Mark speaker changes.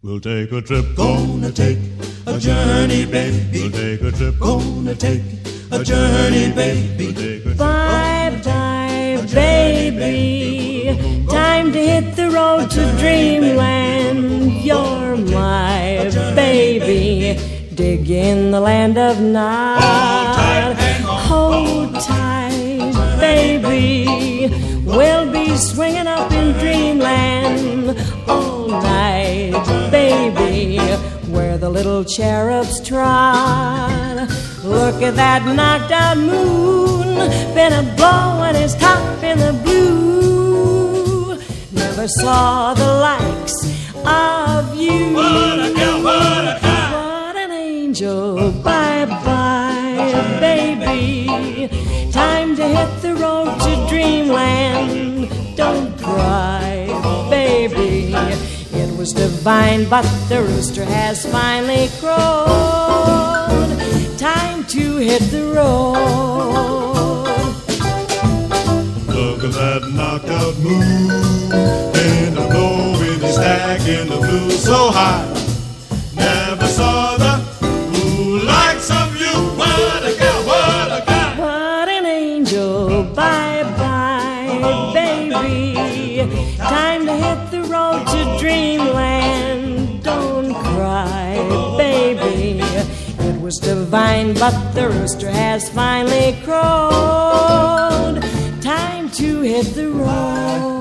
Speaker 1: We'll take a trip, gonna take a journey, baby. We'll take a trip, gonna take a journey, baby. We'll take a trip,
Speaker 2: bye-bye, baby. Time to hit the road to dreamland. You're my baby. Dig in the land of Nod. Hold tight, baby. We'll be swinging up in dreamland all night, baby, where the little cherubs trot. Look at that knocked out moon, been a blowing his top in the blue. Never saw the likes of you.
Speaker 1: What a girl, what a guy.
Speaker 2: What an angel, bye-bye, baby. Time to hit the road to dreamland. Don't cry, baby. It was divine, but the rooster has finally crowed. Time to hit the road.
Speaker 1: Look at that knocked out moon, and the blowing is stacking the blue so high. Never saw the who likes of you. What a girl, what a guy.
Speaker 2: What an angel, bye-bye, baby. Time to hit the road to dreamland. Don't cry, baby. It was divine, but the rooster has finally crowed. Time to hit the road.